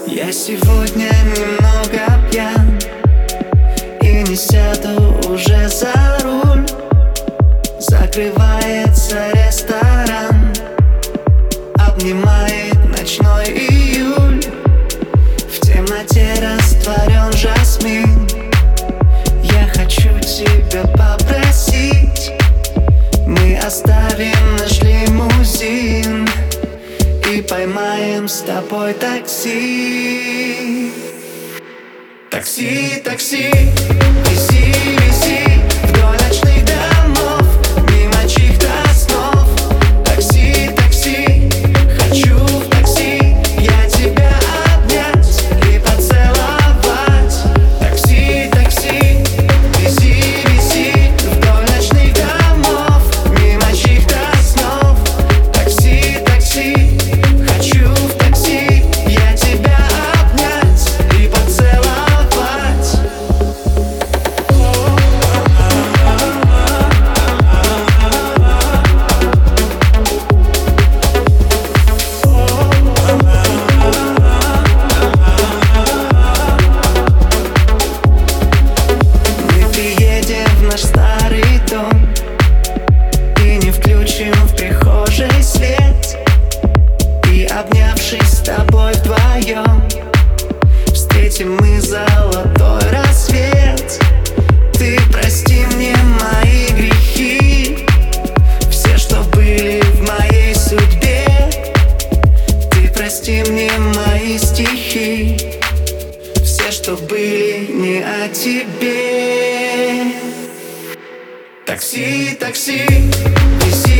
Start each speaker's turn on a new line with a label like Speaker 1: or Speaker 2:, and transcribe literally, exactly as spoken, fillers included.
Speaker 1: Я сегодня немного пьян и не сяду уже за руль. Закрывается ресторан, обнимает ночной июль. В темноте растворен жасмин. Я хочу тебя попросить, мы оставим наш лимузин и поймаем с тобой такси. Такси, такси, вези, вези вдоль ночных домов, мимо чьих-то снов. Такси, такси, хочу в такси я тебя обнять и поцеловать. Такси, такси, вези, вези вдоль ночных домов, мимо чьих-то снов. Такси, такси, хочу в такси я тебя обнять и поцеловать. Наш старый дом и не включим в прихожей свет, и, обнявшись с тобой вдвоем, встретим мы золотой рассвет. Ты прости мне мои грехи, все, что были в моей судьбе. Ты прости мне мои стихи, все, что были не о тебе. Такси, такси, вези.